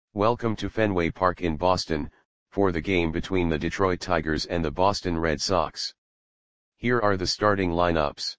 Welcome to Fenway Park in Boston, for the game between the Detroit Tigers and the Boston Red Sox. Here are the starting lineups.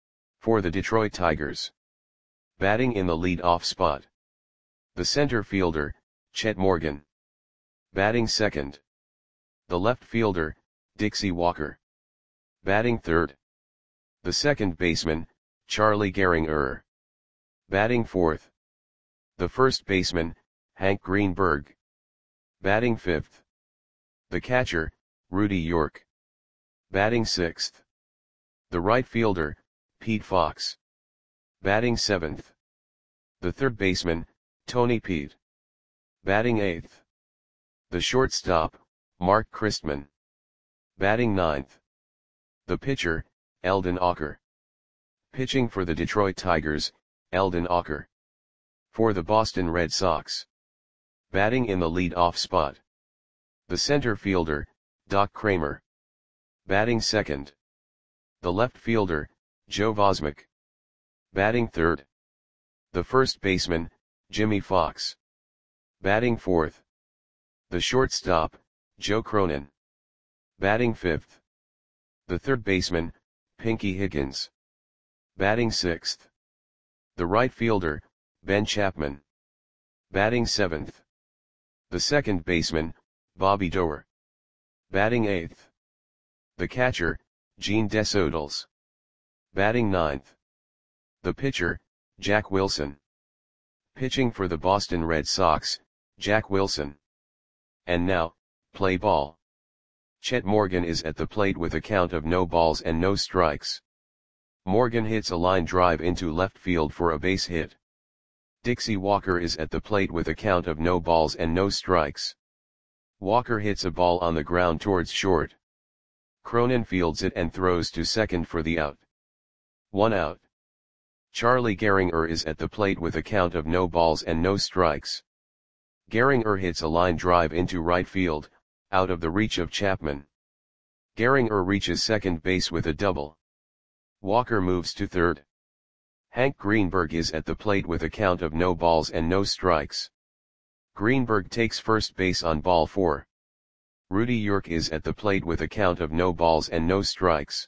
For the Detroit Tigers. Batting in the lead-off spot. The center fielder, Chet Morgan. Batting second. The left fielder, Dixie Walker. Batting third. The second baseman, Charlie Gehringer. Batting fourth. The first baseman, Hank Greenberg. Batting fifth. The catcher, Rudy York. Batting sixth. The right fielder, Pete Fox. Batting seventh. The third baseman, Tony Pete. Batting eighth. The shortstop, Mark Christman. Batting ninth. The pitcher, Eldon Ocker. Pitching for the Detroit Tigers, Eldon Ocker. For the Boston Red Sox. Batting in the lead-off spot. The center fielder, Doc Kramer. Batting second. The left fielder, Joe Vosmick. Batting third. The first baseman, Jimmy Fox. Batting fourth. The shortstop, Joe Cronin. Batting fifth. The third baseman, Pinky Higgins. Batting sixth. The right fielder, Ben Chapman. Batting seventh. The second baseman, Bobby Doerr. Batting eighth. The catcher, Gene Desodals. Batting ninth. The pitcher, Jack Wilson. Pitching for the Boston Red Sox, Jack Wilson. And now, play ball. Chet Morgan is at the plate with a count of no balls and no strikes. Morgan hits a line drive into left field for a base hit. Dixie Walker is at the plate with a count of no balls and no strikes. Walker hits a ball on the ground towards short. Cronin fields it and throws to second for the out. 1 out. Charlie Gehringer is at the plate with a count of no balls and no strikes. Gehringer hits a line drive into right field, out of the reach of Chapman. Gehringer reaches second base with a double. Walker moves to third. Hank Greenberg is at the plate with a count of no balls and no strikes. Greenberg takes first base on ball 4. Rudy York is at the plate with a count of no balls and no strikes.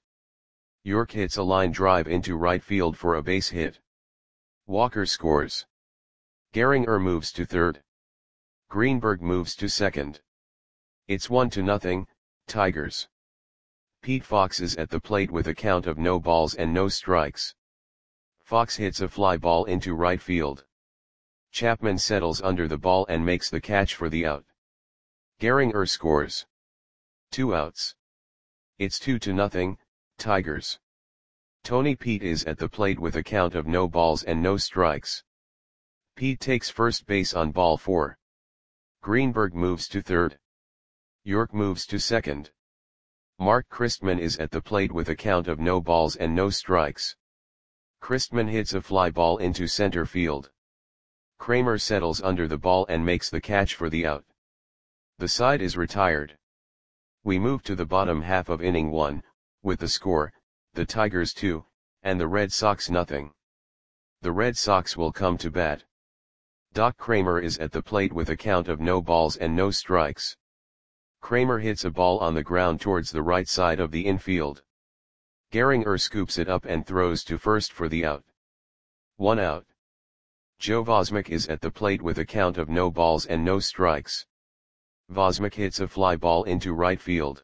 York hits a line drive into right field for a base hit. Walker scores. Gehringer moves to third. Greenberg moves to second. It's 1-0, Tigers. Pete Fox is at the plate with a count of no balls and no strikes. Fox hits a fly ball into right field. Chapman settles under the ball and makes the catch for the out. Gehringer scores. 2 outs. It's 2-0, Tigers. Tony Pete is at the plate with a count of no balls and no strikes. Pete takes first base on ball 4. Greenberg moves to third. York moves to second. Mark Christman is at the plate with a count of no balls and no strikes. Christman hits a fly ball into center field. Kramer settles under the ball and makes the catch for the out. The side is retired. We move to the bottom half of inning 1, with the score, the Tigers 2, and the Red Sox nothing. The Red Sox will come to bat. Doc Kramer is at the plate with a count of no balls and no strikes. Kramer hits a ball on the ground towards the right side of the infield. Gehringer scoops it up and throws to first for the out. 1 out. Joe Vosmick is at the plate with a count of no balls and no strikes. Vosmick hits a fly ball into right field.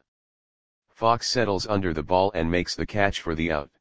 Fox settles under the ball and makes the catch for the out.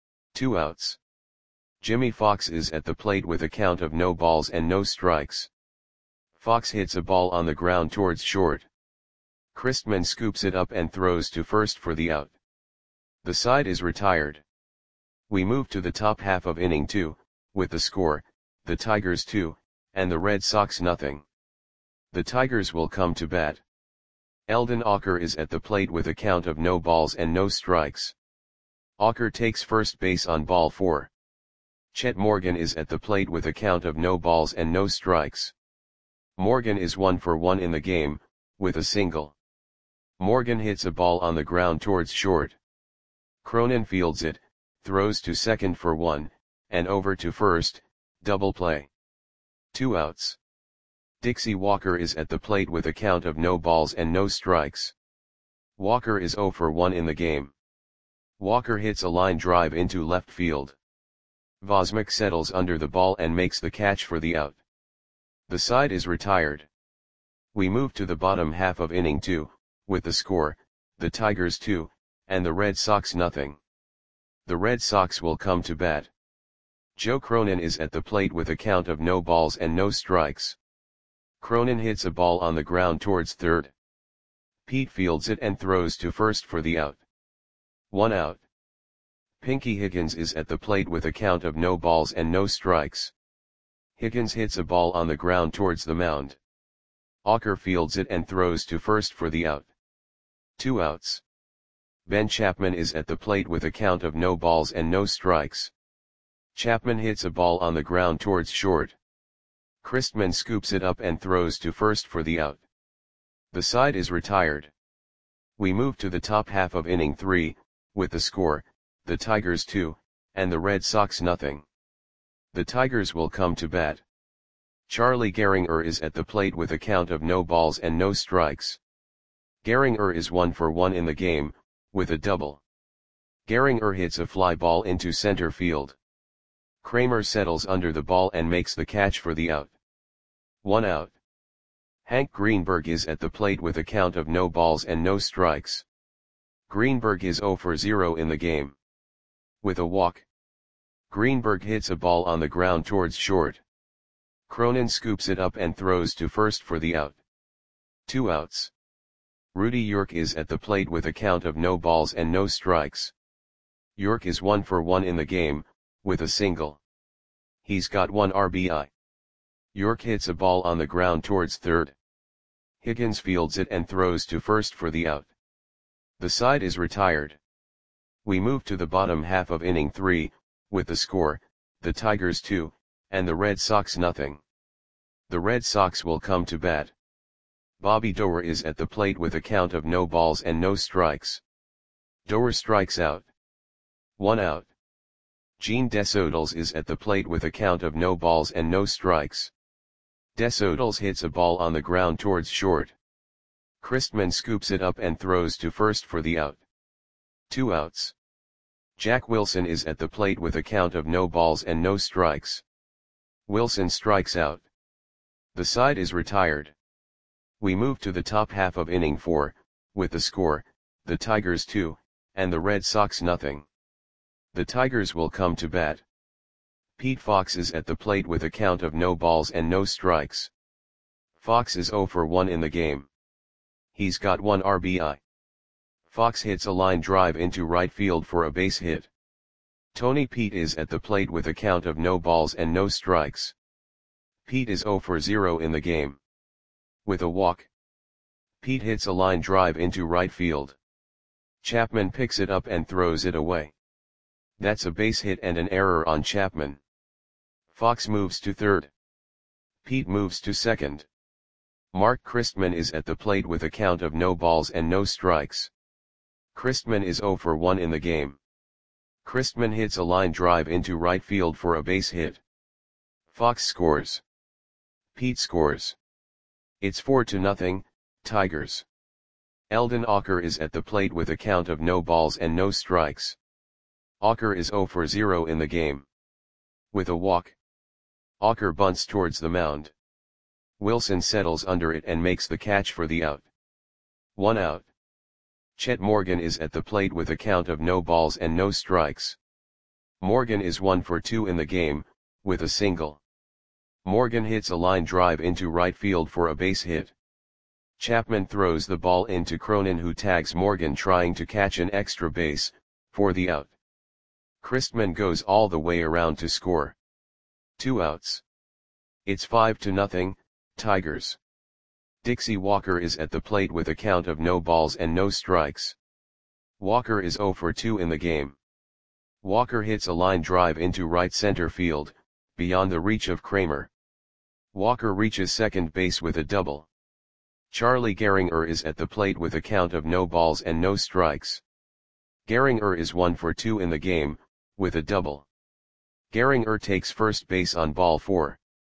2 outs. Jimmy Fox is at the plate with a count of no balls and no strikes. Fox hits a ball on the ground towards short. Christman scoops it up and throws to first for the out. The side is retired. We move to the top half of inning 2, with the score, the Tigers 2, and the Red Sox nothing. The Tigers will come to bat. Eldon Ocker is at the plate with a count of no balls and no strikes. Ocker takes first base on ball 4. Chet Morgan is at the plate with a count of no balls and no strikes. Morgan is 1 for 1 in the game, with a single. Morgan hits a ball on the ground towards short. Cronin fields it, throws to second for 1, and over to first, double play. 2 outs. Dixie Walker is at the plate with a count of no balls and no strikes. Walker is 0 for 1 in the game. Walker hits a line drive into left field. Vosmik settles under the ball and makes the catch for the out. The side is retired. We move to the bottom half of inning 2, with the score, the Tigers 2, and the Red Sox nothing. The Red Sox will come to bat. Joe Cronin is at the plate with a count of no balls and no strikes. Cronin hits a ball on the ground towards third. Pete fields it and throws to first for the out. 1 out. Pinky Higgins is at the plate with a count of no balls and no strikes. Higgins hits a ball on the ground towards the mound. Auker fields it and throws to first for the out. 2 outs. Ben Chapman is at the plate with a count of no balls and no strikes. Chapman hits a ball on the ground towards short. Christman scoops it up and throws to first for the out. The side is retired. We move to the top half of inning 3, with the score, the Tigers 2, and the Red Sox nothing. The Tigers will come to bat. Charlie Gehringer is at the plate with a count of no balls and no strikes. Gehringer is 1 for 1 in the game, with a double. Gehringer hits a fly ball into center field. Kramer settles under the ball and makes the catch for the out. 1 out. Hank Greenberg is at the plate with a count of no balls and no strikes. Greenberg is 0 for 0 in the game. With a walk. Greenberg hits a ball on the ground towards short. Cronin scoops it up and throws to first for the out. 2 outs. Rudy York is at the plate with a count of no balls and no strikes. York is 1 for 1 in the game, with a single. He's got 1 RBI. York hits a ball on the ground towards third. Higgins fields it and throws to first for the out. The side is retired. We move to the bottom half of inning 3, with the score, the Tigers 2, and the Red Sox nothing. The Red Sox will come to bat. Bobby Doerr is at the plate with a count of no balls and no strikes. Doerr strikes out. 1 out. Gene Desodals is at the plate with a count of no balls and no strikes. Desodals hits a ball on the ground towards short. Christman scoops it up and throws to first for the out. 2 outs. Jack Wilson is at the plate with a count of no balls and no strikes. Wilson strikes out. The side is retired. We move to the top half of inning 4, with the score, the Tigers 2, and the Red Sox nothing. The Tigers will come to bat. Pete Fox is at the plate with a count of no balls and no strikes. Fox is 0 for 1 in the game. He's got 1 RBI. Fox hits a line drive into right field for a base hit. Tony Pete is at the plate with a count of no balls and no strikes. Pete is 0 for 0 in the game. With a walk. Pete hits a line drive into right field. Chapman picks it up and throws it away. That's a base hit and an error on Chapman. Fox moves to third. Pete moves to second. Mark Christman is at the plate with a count of no balls and no strikes. Christman is 0 for 1 in the game. Christman hits a line drive into right field for a base hit. Fox scores. Pete scores. It's 4-0, Tigers. Eldon Auker is at the plate with a count of no balls and no strikes. Auker is 0 for 0 in the game. With a walk. Auker bunts towards the mound. Wilson settles under it and makes the catch for the out. 1 out. Chet Morgan is at the plate with a count of no balls and no strikes. Morgan is 1 for 2 in the game, with a single. Morgan hits a line drive into right field for a base hit. Chapman throws the ball into Cronin, who tags Morgan trying to catch an extra base, for the out. Christman goes all the way around to score. 2 outs. It's 5-0, Tigers. Dixie Walker is at the plate with a count of no balls and no strikes. Walker is 0 for 2 in the game. Walker hits a line drive into right center field, beyond the reach of Kramer. Walker reaches second base with a double. Charlie Gehringer is at the plate with a count of no balls and no strikes. Gehringer is 1 for 2 in the game, with a double. Gehringer takes first base on ball 4.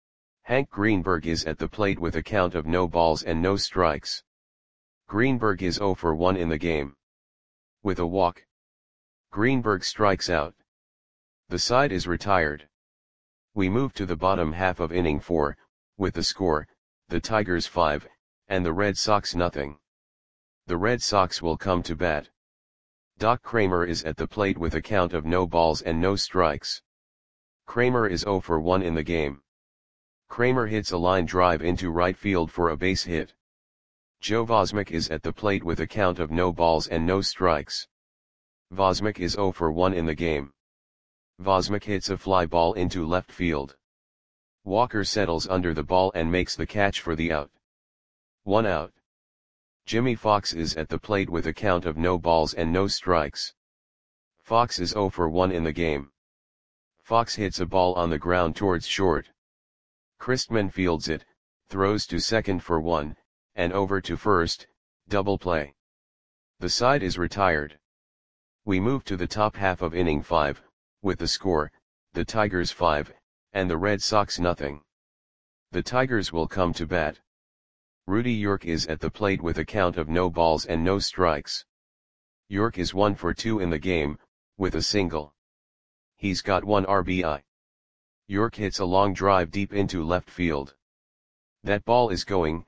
Hank Greenberg is at the plate with a count of no balls and no strikes. Greenberg is 0 for 1 in the game. With a walk, Greenberg strikes out. The side is retired. We move to the bottom half of inning 4, with the score, the Tigers 5, and the Red Sox nothing. The Red Sox will come to bat. Doc Kramer is at the plate with a count of no balls and no strikes. Kramer is 0 for 1 in the game. Kramer hits a line drive into right field for a base hit. Joe Vosmek is at the plate with a count of no balls and no strikes. Vosmek is 0 for 1 in the game. Vosmek hits a fly ball into left field. Walker settles under the ball and makes the catch for the out. 1 out. Jimmy Fox is at the plate with a count of no balls and no strikes. Fox is 0 for 1 in the game. Fox hits a ball on the ground towards short. Christman fields it, throws to second for 1, and over to first, double play. The side is retired. We move to the top half of inning 5, with the score, the Tigers 5, and the Red Sox nothing. The Tigers will come to bat. Rudy York is at the plate with a count of no balls and no strikes. York is 1 for 2 in the game, with a single. He's got 1 RBI. York hits a long drive deep into left field. That ball is going,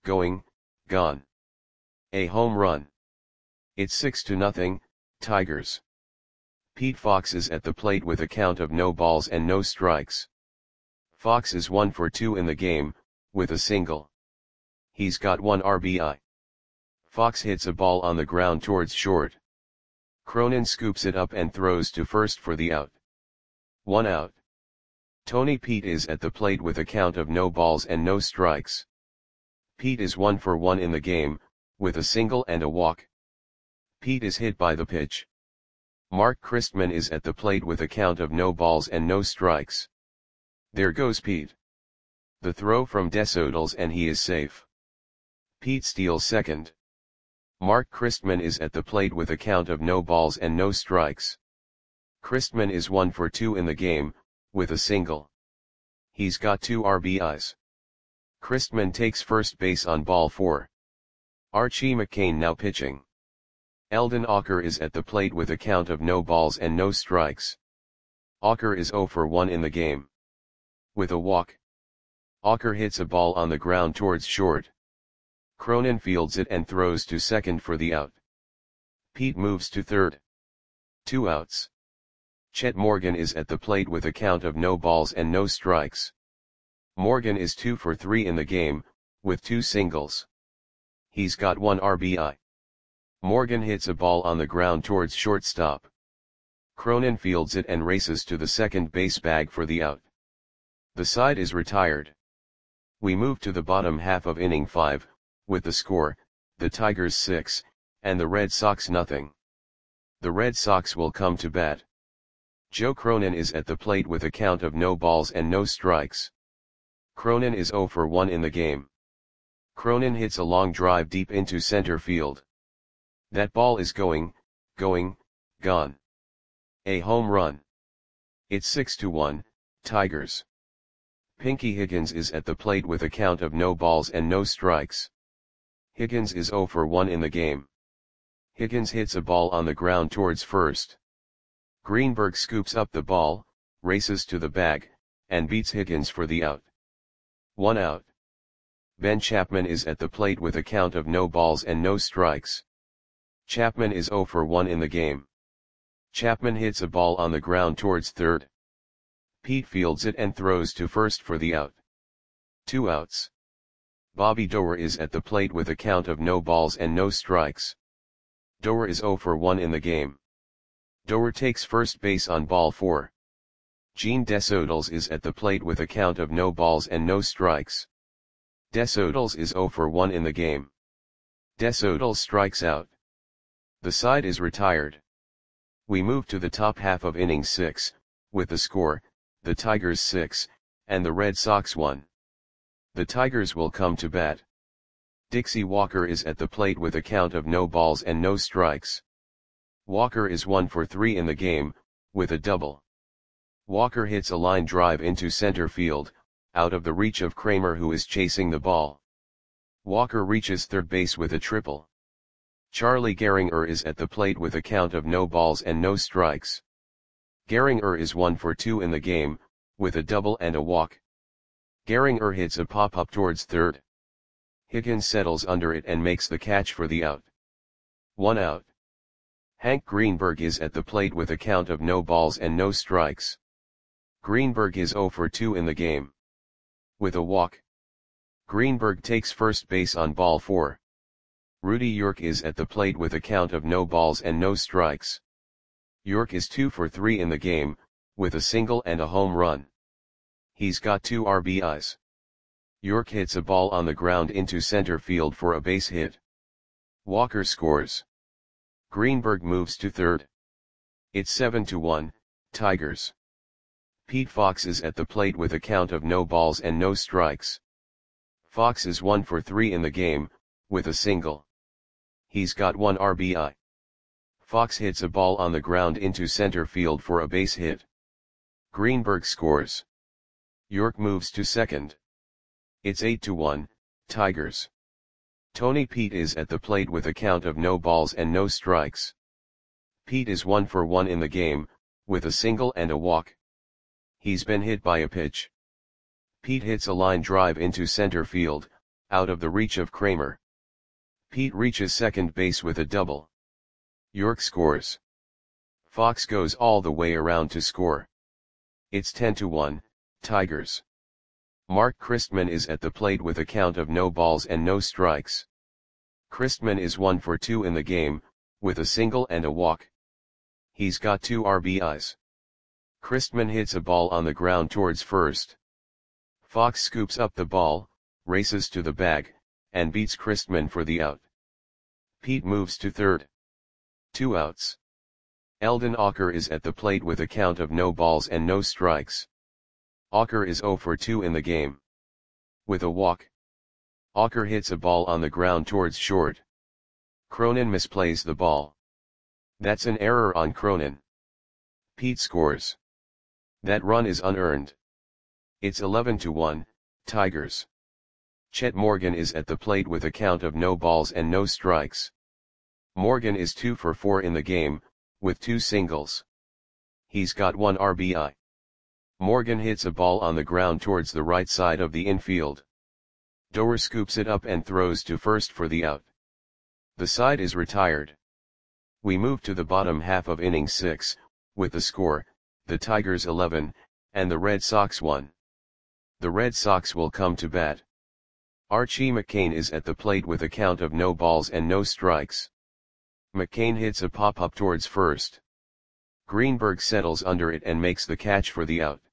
gone. A home run. It's 6-0, Tigers. Pete Fox is at the plate with a count of no balls and no strikes. Fox is 1 for 2 in the game, with a single. He's got 1 RBI. Fox hits a ball on the ground towards short. Cronin scoops it up and throws to first for the out. 1 out. Tony Pete is at the plate with a count of no balls and no strikes. Pete is 1 for 1 in the game, with a single and a walk. Pete is hit by the pitch. Mark Christman is at the plate with a count of no balls and no strikes. There goes Pete. The throw from Desodals and he is safe. Pete steals second. Mark Christman is at the plate with a count of no balls and no strikes. Christman is 1 for 2 in the game, with a single. He's got 2 RBIs. Christman takes first base on ball 4. Archie McCain now pitching. Eldon Auker is at the plate with a count of no balls and no strikes. Auker is 0 for 1 in the game. With a walk, Auker hits a ball on the ground towards short. Cronin fields it and throws to second for the out. Pete moves to third. 2 outs. Chet Morgan is at the plate with a count of no balls and no strikes. Morgan is 2 for 3 in the game, with 2 singles. He's got 1 RBI. Morgan hits a ball on the ground towards shortstop. Cronin fields it and races to the second base bag for the out. The side is retired. We move to the bottom half of inning 5, with the score, the Tigers 6, and the Red Sox nothing. The Red Sox will come to bat. Joe Cronin is at the plate with a count of no balls and no strikes. Cronin is 0 for 1 in the game. Cronin hits a long drive deep into center field. That ball is going, gone. A home run. It's 6-1, Tigers. Pinky Higgins is at the plate with a count of no balls and no strikes. Higgins is 0 for 1 in the game. Higgins hits a ball on the ground towards first. Greenberg scoops up the ball, races to the bag, and beats Higgins for the out. 1 out. Ben Chapman is at the plate with a count of no balls and no strikes. Chapman is 0 for 1 in the game. Chapman hits a ball on the ground towards third. Pete fields it and throws to first for the out. 2 outs. Bobby Doerr is at the plate with a count of no balls and no strikes. Doerr is 0 for 1 in the game. Doerr takes first base on ball 4. Gene Desodals is at the plate with a count of no balls and no strikes. Desodals is 0 for 1 in the game. Desodals strikes out. The side is retired. We move to the top half of inning 6, with the score, the Tigers 6, and the Red Sox 1. The Tigers will come to bat. Dixie Walker is at the plate with a count of no balls and no strikes. Walker is 1 for 3 in the game, with a double. Walker hits a line drive into center field, out of the reach of Kramer, who is chasing the ball. Walker reaches third base with a triple. Charlie Gehringer is at the plate with a count of no balls and no strikes. Gehringer is 1 for 2 in the game, with a double and a walk. Gehringer hits a pop-up towards third. Higgins settles under it and makes the catch for the out. 1 out. Hank Greenberg is at the plate with a count of no balls and no strikes. Greenberg is 0 for 2 in the game. With a walk. Greenberg takes first base on ball 4. Rudy York is at the plate with a count of no balls and no strikes. York is 2 for 3 in the game, with a single and a home run. He's got 2 RBIs. York hits a ball on the ground into center field for a base hit. Walker scores. Greenberg moves to third. It's 7-1, Tigers. Pete Fox is at the plate with a count of no balls and no strikes. Fox is 1 for 3 in the game, with a single. He's got 1 RBI. Fox hits a ball on the ground into center field for a base hit. Greenberg scores. York moves to second. It's 8-1, Tigers. Tony Pete is at the plate with a count of no balls and no strikes. Pete is 1 for 1 in the game, with a single and a walk. He's been hit by a pitch. Pete hits a line drive into center field, out of the reach of Kramer. Pete reaches second base with a double. York scores. Fox goes all the way around to score. It's 10-1, Tigers. Mark Christman is at the plate with a count of no balls and no strikes. Christman is 1 for 2 in the game, with a single and a walk. He's got 2 RBIs. Christman hits a ball on the ground towards first. Fox scoops up the ball, races to the bag, and beats Christman for the out. Pete moves to third. 2 outs. Eldon Auker is at the plate with a count of no balls and no strikes. Auker is 0 for 2 in the game. With a walk. Auker hits a ball on the ground towards short. Cronin misplays the ball. That's an error on Cronin. Pete scores. That run is unearned. It's 11-1, Tigers. Chet Morgan is at the plate with a count of no balls and no strikes. Morgan is 2 for 4 in the game, with 2 singles. He's got 1 RBI. Morgan hits a ball on the ground towards the right side of the infield. Doer scoops it up and throws to first for the out. The side is retired. We move to the bottom half of inning 6, with the score, the Tigers 11, and the Red Sox 1. The Red Sox will come to bat. Archie McCain is at the plate with a count of no balls and no strikes. McCain hits a pop-up towards first. Greenberg settles under it and makes the catch for the out.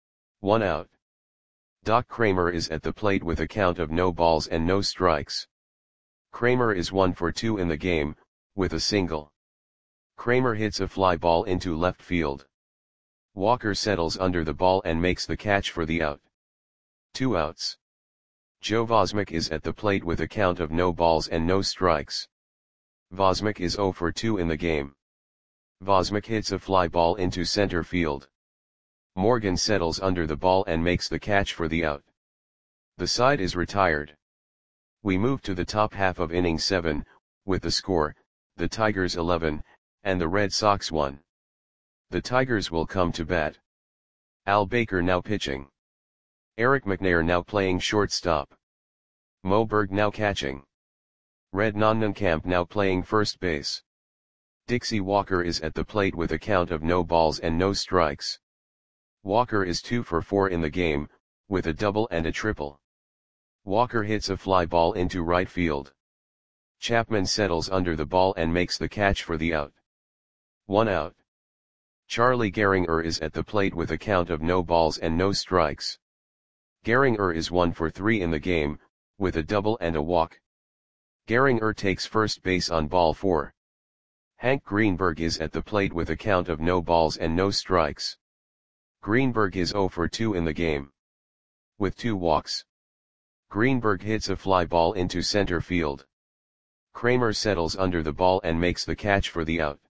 1 out. Doc Kramer is at the plate with a count of no balls and no strikes. Kramer is 1 for 2 in the game, with a single. Kramer hits a fly ball into left field. Walker settles under the ball and makes the catch for the out. 2 outs. Joe Vosmick is at the plate with a count of no balls and no strikes. Vosmick is 0 for 2 in the game. Vosmick hits a fly ball into center field. Morgan settles under the ball and makes the catch for the out. The side is retired. We move to the top half of inning 7, with the score, the Tigers 11, and the Red Sox 1. The Tigers will come to bat. Al Baker now pitching. Eric McNair now playing shortstop. Mo Berg now catching. Red Nonnenkamp now playing first base. Dixie Walker is at the plate with a count of no balls and no strikes. Walker is 2 for 4 in the game, with a double and a triple. Walker hits a fly ball into right field. Chapman settles under the ball and makes the catch for the out. 1 out. Charlie Gehringer is at the plate with a count of no balls and no strikes. Gehringer is 1 for 3 in the game, with a double and a walk. Gehringer takes first base on ball 4. Hank Greenberg is at the plate with a count of no balls and no strikes. Greenberg is 0 for 2 in the game. With 2 walks. Greenberg hits a fly ball into center field. Kramer settles under the ball and makes the catch for the out.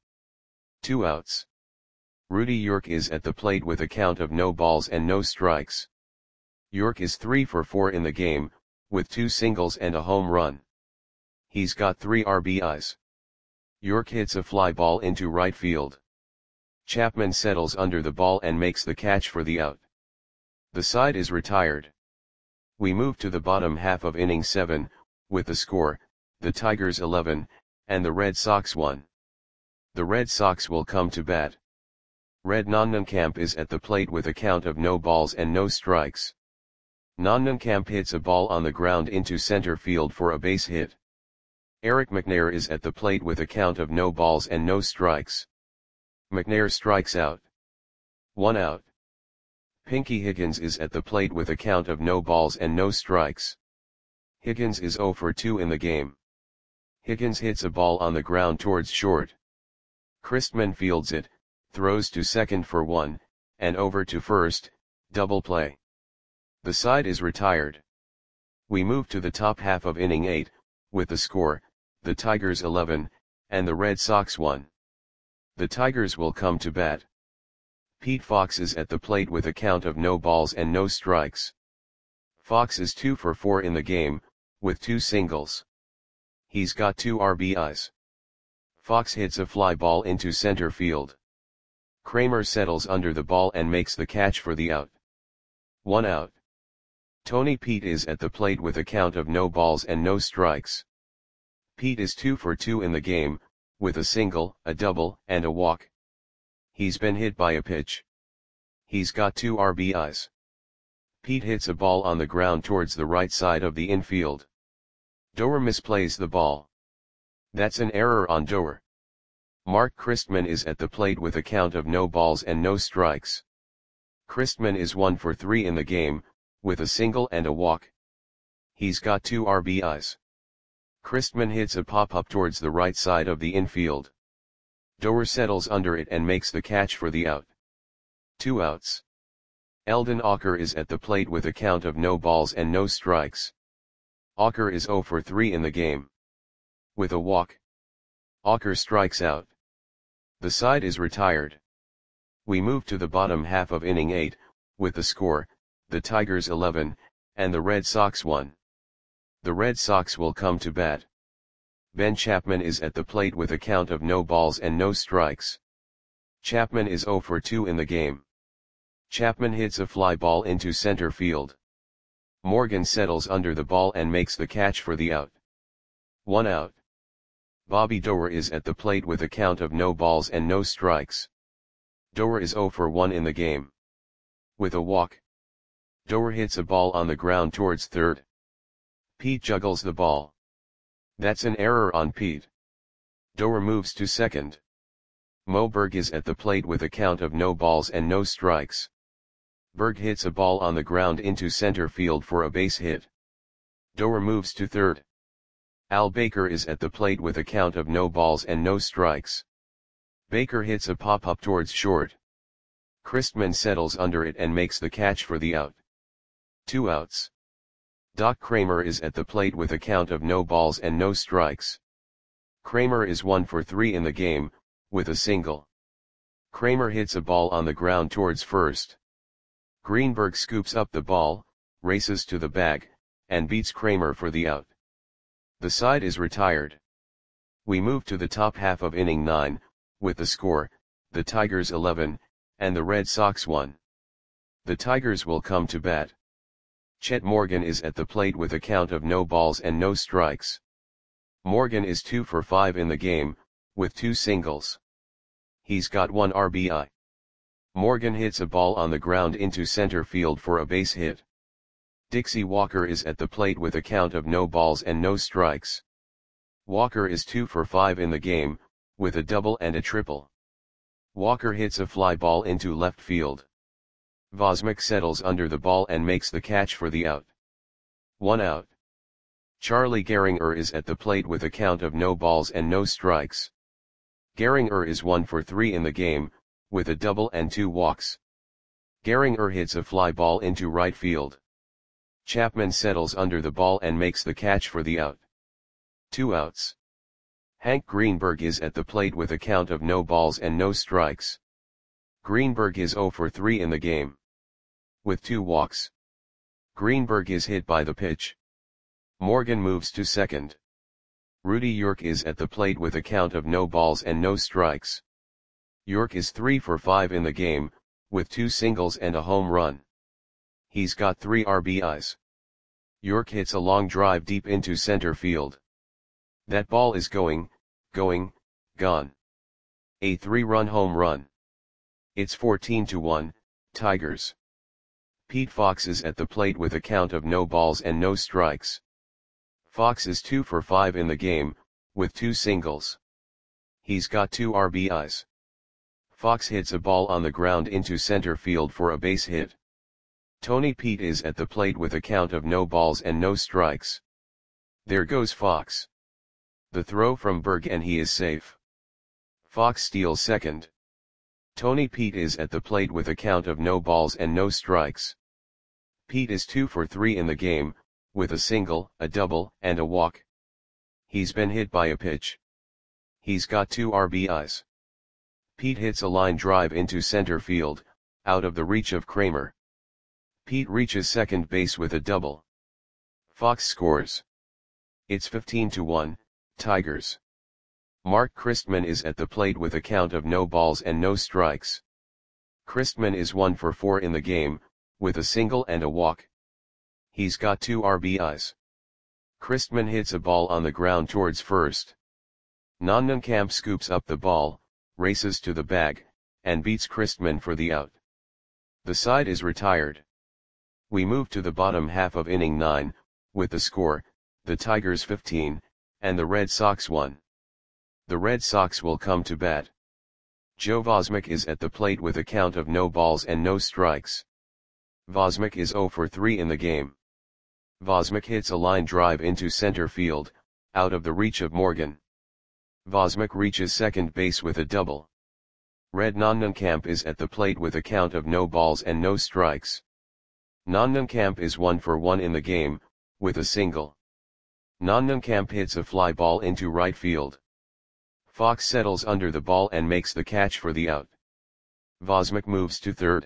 2 outs. Rudy York is at the plate with a count of no balls and no strikes. York is 3 for 4 in the game, with 2 singles and a home run. He's got 3 RBIs. York hits a fly ball into right field. Chapman settles under the ball and makes the catch for the out. The side is retired. We move to the bottom half of inning 7, with the score, the Tigers 11, and the Red Sox 1. The Red Sox will come to bat. Red Nonnenkamp is at the plate with a count of no balls and no strikes. Nonnenkamp hits a ball on the ground into center field for a base hit. Eric McNair is at the plate with a count of no balls and no strikes. McNair strikes out. 1 out. Pinky Higgins is at the plate with a count of no balls and no strikes. Higgins is 0 for 2 in the game. Higgins hits a ball on the ground towards short. Christman fields it, throws to second for 1, and over to first, double play. The side is retired. We move to the top half of inning 8, with the score, the Tigers 11, and the Red Sox 1. The Tigers will come to bat. Pete Fox is at the plate with a count of no balls and no strikes. Fox is 2 for 4 in the game, with 2 singles. He's got 2 RBIs. Fox hits a fly ball into center field. Kramer settles under the ball and makes the catch for the out. 1 out. Tony Pete is at the plate with a count of no balls and no strikes. Pete is 2 for 2 in the game, with a single, a double, and a walk. He's been hit by a pitch. He's got 2 RBIs. Pete hits a ball on the ground towards the right side of the infield. Doer misplays the ball. That's an error on Doer. Mark Christman is at the plate with a count of no balls and no strikes. Christman is 1 for 3 in the game, with a single and a walk. He's got 2 RBIs. Christman hits a pop-up towards the right side of the infield. Doer settles under it and makes the catch for the out. 2 outs. Eldon Auker is at the plate with a count of no balls and no strikes. Auker is 0 for 3 in the game. With a walk. Auker strikes out. The side is retired. We move to the bottom half of inning 8, with the score, the Tigers 11, and the Red Sox 1. The Red Sox will come to bat. Ben Chapman is at the plate with a count of no balls and no strikes. Chapman is 0 for 2 in the game. Chapman hits a fly ball into center field. Morgan settles under the ball and makes the catch for the out. 1 out. Bobby Doer is at the plate with a count of no balls and no strikes. Doer is 0 for 1 in the game. With a walk. Doer hits a ball on the ground towards third. Pete juggles the ball. That's an error on Pete. Doer moves to second. Moberg is at the plate with a count of no balls and no strikes. Berg hits a ball on the ground into center field for a base hit. Doer moves to third. Al Baker is at the plate with a count of no balls and no strikes. Baker hits a pop-up towards short. Christman settles under it and makes the catch for the out. 2 outs. Doc Kramer is at the plate with a count of no balls and no strikes. Kramer is 1 for 3 in the game, with a single. Kramer hits a ball on the ground towards first. Greenberg scoops up the ball, races to the bag, and beats Kramer for the out. The side is retired. We move to the top half of inning 9, with the score, the Tigers 11, and the Red Sox 1. The Tigers will come to bat. Chet Morgan is at the plate with a count of no balls and no strikes. Morgan is 2 for 5 in the game, with 2 singles. He's got 1 RBI. Morgan hits a ball on the ground into center field for a base hit. Dixie Walker is at the plate with a count of no balls and no strikes. Walker is 2 for 5 in the game, with a double and a triple. Walker hits a fly ball into left field. Vosmick settles under the ball and makes the catch for the out. 1 out. Charlie Gehringer is at the plate with a count of no balls and no strikes. Gehringer is 1 for 3 in the game, with a double and 2 walks. Gehringer hits a fly ball into right field. Chapman settles under the ball and makes the catch for the out. 2 outs. Hank Greenberg is at the plate with a count of no balls and no strikes. Greenberg is 0 for 3 in the game. With 2 walks. Greenberg is hit by the pitch. Morgan moves to second. Rudy York is at the plate with a count of no balls and no strikes. York is 3 for 5 in the game, with 2 singles and a home run. He's got 3 RBIs. York hits a long drive deep into center field. That ball is gone. A 3-run home run. It's 14-1, Tigers. Pete Fox is at the plate with a count of no balls and no strikes. Fox is 2 for 5 in the game, with 2 singles. He's got 2 RBIs. Fox hits a ball on the ground into center field for a base hit. Tony Pete is at the plate with a count of no balls and no strikes. There goes Fox. The throw from Berg and he is safe. Fox steals second. Tony Pete is at the plate with a count of no balls and no strikes. Pete is 2 for 3 in the game, with a single, a double, and a walk. He's been hit by a pitch. He's got 2 RBIs. Pete hits a line drive into center field, out of the reach of Kramer. Pete reaches second base with a double. Fox scores. It's 15-1, Tigers. Mark Christman is at the plate with a count of no balls and no strikes. Christman is 1 for 4 in the game, with a single and a walk. He's got 2 RBIs. Christman hits a ball on the ground towards first. Nonnenkamp scoops up the ball, races to the bag, and beats Christman for the out. The side is retired. We move to the bottom half of inning 9, with the score, the Tigers 15, and the Red Sox 1. The Red Sox will come to bat. Joe Vosmek is at the plate with a count of no balls and no strikes. Vosmek is 0 for 3 in the game. Vosmek hits a line drive into center field, out of the reach of Morgan. Vosmek reaches second base with a double. Red Nonnenkamp is at the plate with a count of no balls and no strikes. Nonnenkamp is 1 for 1 in the game, with a single. Nonnenkamp hits a fly ball into right field. Fox settles under the ball and makes the catch for the out. Vosmek moves to third.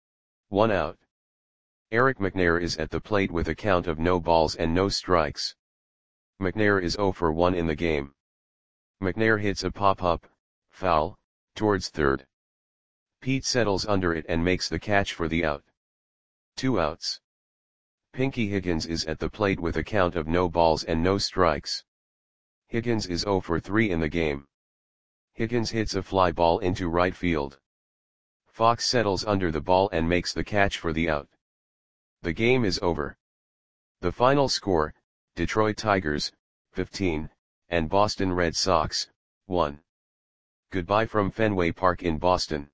1 out. Eric McNair is at the plate with a count of no balls and no strikes. McNair is 0 for 1 in the game. McNair hits a pop-up, foul, towards third. Pete settles under it and makes the catch for the out. 2 outs. Pinky Higgins is at the plate with a count of no balls and no strikes. Higgins is 0 for 3 in the game. Higgins hits a fly ball into right field. Fox settles under the ball and makes the catch for the out. The game is over. The final score, Detroit Tigers, 15, and Boston Red Sox, 1. Goodbye from Fenway Park in Boston.